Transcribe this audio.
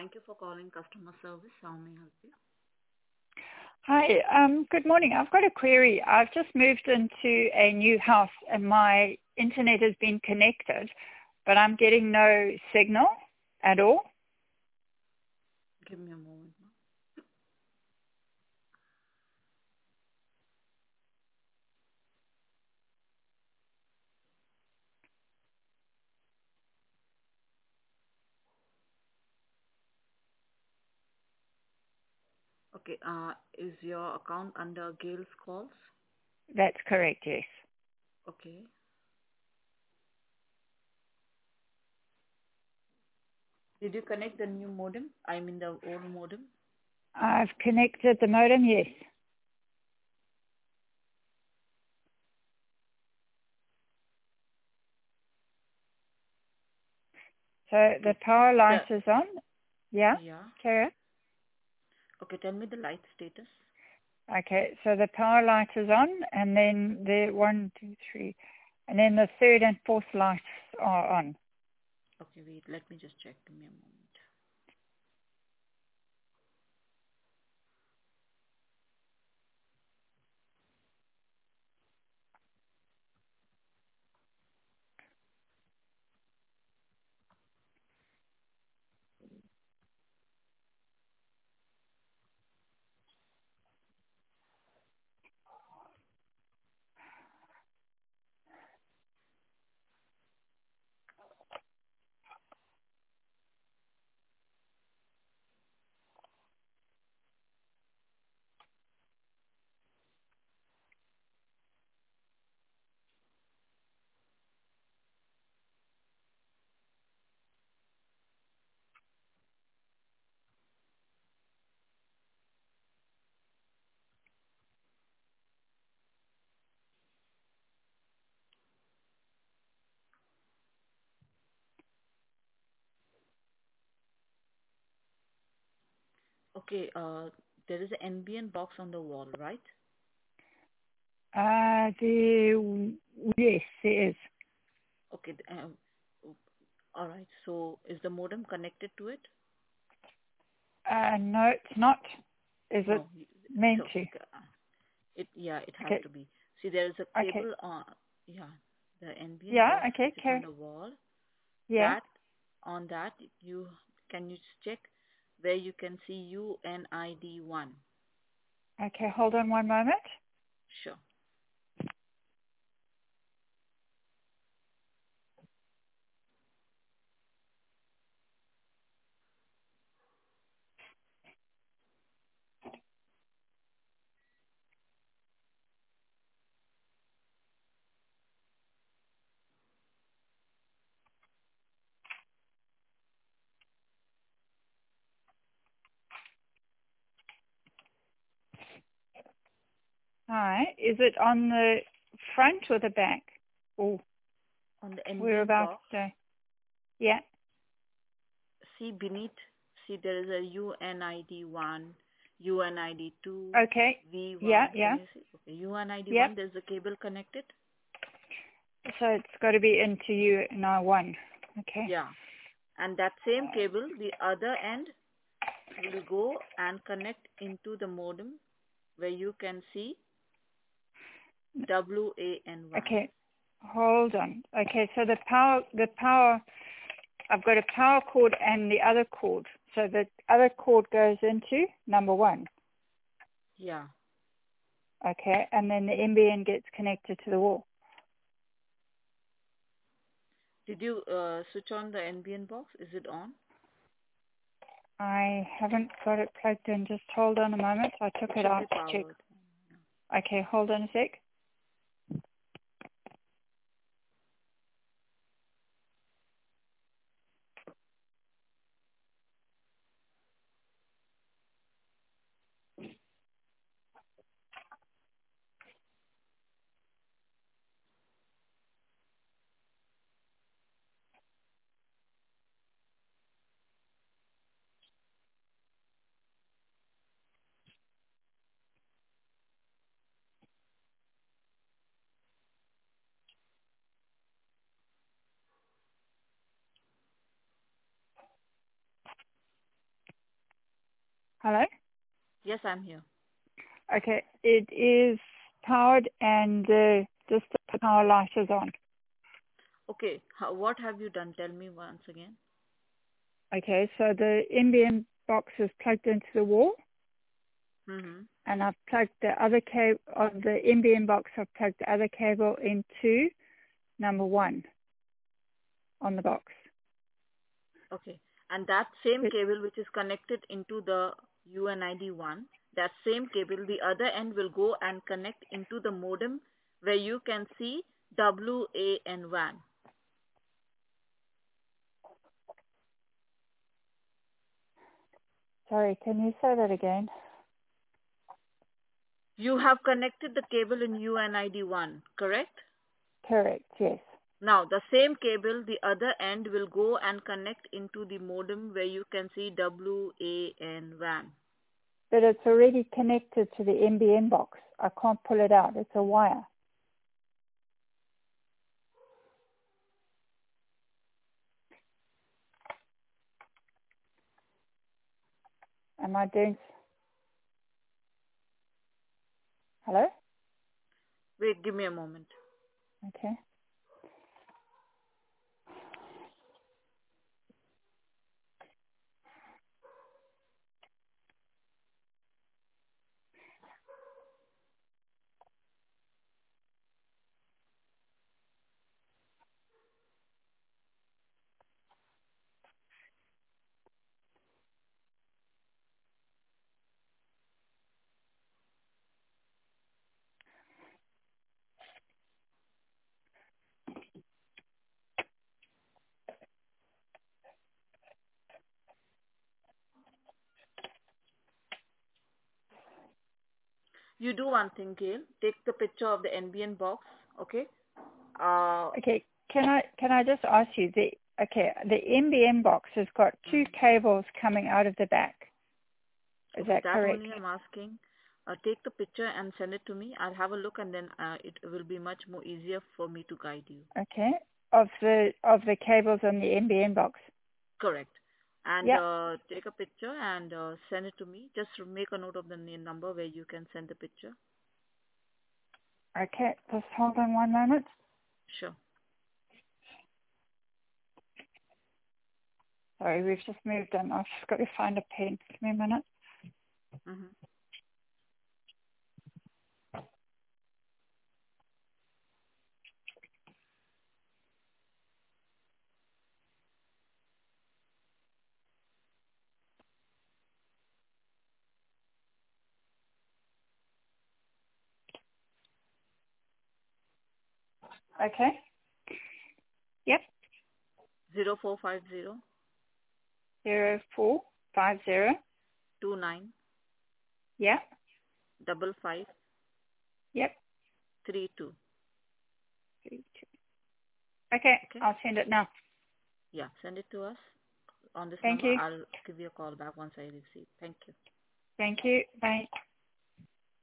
Thank you for calling customer service. How may I help you? Hi, good morning. I've got a query. I've just moved into a new house and my internet has been connected, but I'm getting no signal at all. Give me a moment. Okay, is your account under Gale's calls? That's correct, yes. Okay. Did you connect the new modem? I mean the old modem? I've connected the modem, yes. So the Okay. power light The is on. Yeah, yeah. carry on. Okay, tell me the light status. Okay, so the power light is on and then the 1, 2, 3, and then the third and fourth lights are on. Okay, wait, let me just check. Give me a moment. Okay, there is an NBN box on the wall, right? Yes, it is. Okay, all right. So is the modem connected to it? No, it's not. Is it No. meant So to? it has Okay. to be. See, there is a Okay. cable on. Yeah, the NBN Yeah, box okay, which is on carry. the wall. Yeah. That on that you check where you can see UNID 1. Okay, hold on one moment. Sure. Hi. Is it on the front or the back? Oh, On the we're NBN about box, to. Yeah. see beneath. See there is a UNID 1, UNID 2, Okay. Yeah, V1. Can yeah. you see? Okay, UNID Yep. 1. There's a cable connected. So it's got to be into you and I one. Okay. Yeah. And that same cable, the other end will go and connect into the modem where you can see WAN1. Okay. Hold on. Okay, so I've got a power cord and the other cord. So the other cord goes into number one. Yeah. Okay, and then the NBN gets connected to the wall. Did you switch on the NBN box? Is it on? I haven't got it plugged in. Just hold on a moment. I took It it should out be to check. powered. Okay, hold on a sec. Hello? Yes, I'm here. Okay, it is powered and just the power light is on. Okay, what have you done? Tell me once again. Okay, so the NBN box is plugged into the wall, Mm-hmm. and I've plugged the other cable on the NBN box. I've plugged the other cable into number 1 on the box. Okay. And that same cable which is connected into the UNID one, that same cable, the other end will go and connect into the modem where you can see WAN WAN. Sorry, can you say that again? You have connected the cable in UNID one, correct? Correct, yes. Now, the same cable, the other end will go and connect into the modem where you can see WAN WAN. But it's already connected to the NBN box. I can't pull it out. It's a wire. Am I doing... Hello? Wait, give me a moment. Okay. You do one thing, Gail. Take the picture of the NBN box, okay? Okay, can I just ask you, the NBN box has got 2 cables coming out of the back. Is Okay, that that correct? only I'm asking. Take the picture and send it to me. I'll have a look and then it will be much more easier for me to guide you. Okay. Of the cables on the NBN box. Correct. And Yep. take a picture and send it to me. Just make a note of the number where you can send the picture. Okay, just hold on one moment. Sure. Sorry, we've just moved on. I've just got to find a pen. Give me a minute. Mm-hmm. Okay. Yep. 0450 0450. 29 Yep. 55 Yep. 32. Okay, Okay? I'll send it now. Yeah, send it to us on this Thank number. you. I'll give you a call back once I receive. Thank you. Thank you. Bye.